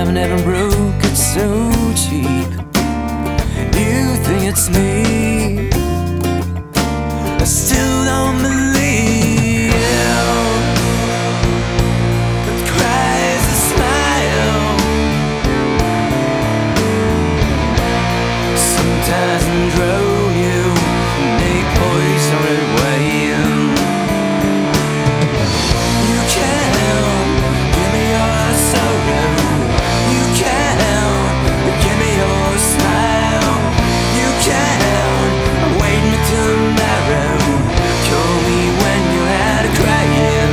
diamond never broke, it's so cheap. You think it's me, I still don't believe. But cries a smile. Sometimes I'm drone you, make boys on it way. You can give me your sorrow, you can give me your smile, you can wait me tomorrow, call me when you had a crying.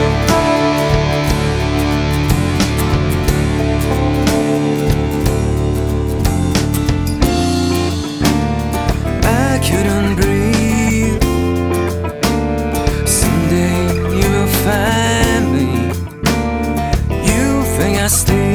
I couldn't breathe. Someday you will find me. You think I stay